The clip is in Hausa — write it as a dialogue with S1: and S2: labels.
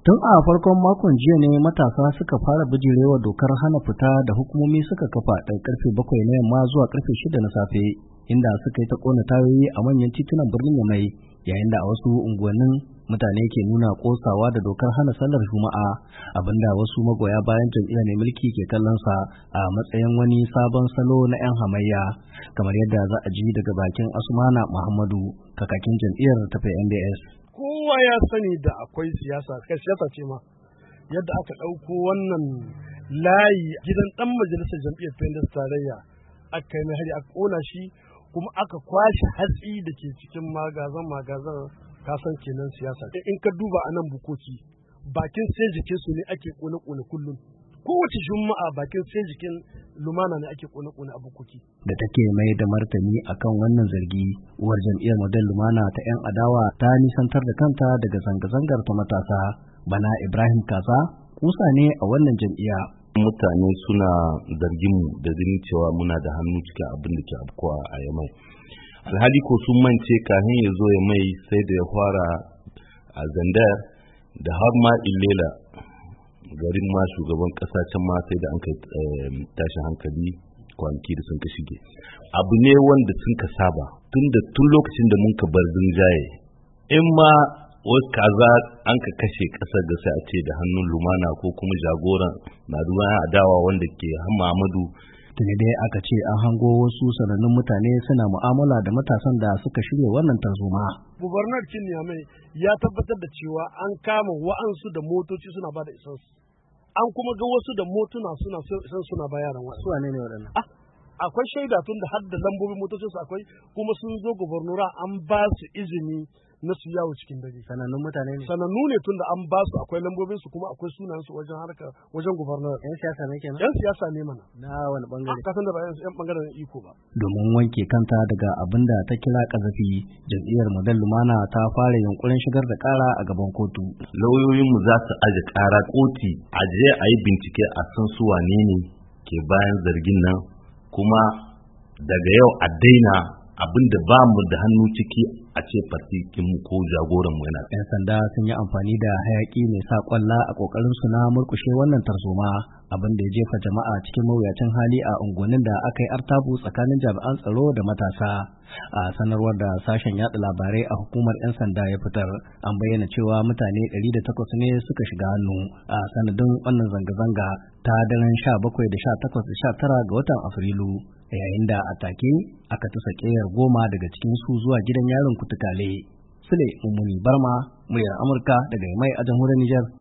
S1: Tun a farkon makon jiya ne matasa suka fara bijirewa dokar hana fita da hukumomi suka kafa daga karfe 7 na yamma zuwa karfe 6 na safe, inda suka yi ta kona tayoyi a manyan titunan birnin Yamai, yayin da a wasu unguwannin mutane ke nuna kosawa da dokar hana sallar Juma'a, abinda wasu magoya bayan jam'iyya mai mulki ke kallon sa a matsayin wani sabon salo na 'yan hamayya, kamar yadda za a ji daga bakin Asmana Muhammadu, kakakin jam'iyyar ta PNDS.
S2: Kowa ya sani da akwai siyasa, kai siyasa ce ma yadda aka ɗauko wannan layi gidan ɗan majalisar jam'iyyar PNDS tarayya aka yi hari aka ƙona shi, kuma aka kwashe hatsi da ke cikin magazan kasan kenan siyasa. In ka duba a nan bukoki bakin sai jikin su ne ake ƙone-ƙone kullum, kowace juma'a bakin sai jikin lumana ne ake ƙone-ƙone a bukoki.
S1: Da take mai da martani akan wannan zargi, uwar jam'iyyar model lumana ta 'yan adawa ta nisantar da kanta daga zanga-zangar ta matasa. Bana Ibrahim Kasa kusa ne a wannan jam'iyya.
S3: Mutane suna zargin mu da ganin cewa muna da hannu cikin abin da ke afkuwa a Yamai. Alhali ko sun mance kafin ya zo Yamai sai da ya fara a Zandar da har ma Ilela, garin ma shugaban kasa can ma sai da an kai tashin hankali kwanaki da sun ka shige. Abu ne wanda sun ka saba tun lokacin da mun ka bar zinjaye, in ma wasu kaza an ka kashe kasar da sai a ce da hannun lumana ko kuma jagoran na ruwan adawa wanda ke Muhammadu.
S1: Tuni dai aka ce an hango wasu sanannun mutane suna mu'amala da matasan da suka shirya wannan tarzoma.
S2: Gubernar Niamey ya tabbatar da cewa an kama wa'ansu da motoci suna ba da isansu, an kuma ga wasu da motuna suna ba yaran wasu.
S1: Wane ne waɗannan?
S2: Akwai shaida tun da har da lambobin motocinsu akwai, kuma sun zo gubernura an ba su izini na su yawo cikin dare.
S1: Sanannun mutane ne?
S2: Sanannu ne tun da an ba su, akwai lambobin su kuma akwai sunan su wajen harkar wajen gubernura.
S1: Yan siyasa ne kenan?
S2: Yan siyasa ne mana.
S1: Na wani bangare?
S2: Ka san da ba yan bangaren iko ba.
S1: Domin wanke kanta daga abin da ta kira kazafi, jam'iyyar Model Lumana ta fara yunkurin shigar da kara a gaban kotu.
S3: Lauyoyinmu za su aje kara koti, a je a yi bincike a san su wane ne ke bayan zargin nan, kuma daga yau a daina abin da ba mu da hannu ciki a ce mu ko jagoranmu yana.
S1: 'Yan sanda sun yi amfani da hayaki mai sa kwalla a kokarin su na murkushe wannan tarzoma, abin da ya jefa jama'a cikin mawuyacin hali a unguwannin da aka yi artabu tsakanin jami'an tsaro da matasa. A sanarwar da sashen yada labarai a hukumar 'yan sanda ya fitar, an bayyana cewa mutane 108 ne suka shiga hannu a sanadin wannan zanga-zanga ta daren 17 da 18 da 19 ga watan Afrilu, yayin da a take aka tusa ƙeyar 10 daga cikinsu zuwa gidan yarin Kutukale. Sule Mummuni Barma, muryar Amurka daga Yamai a jamhuriyar Nijar.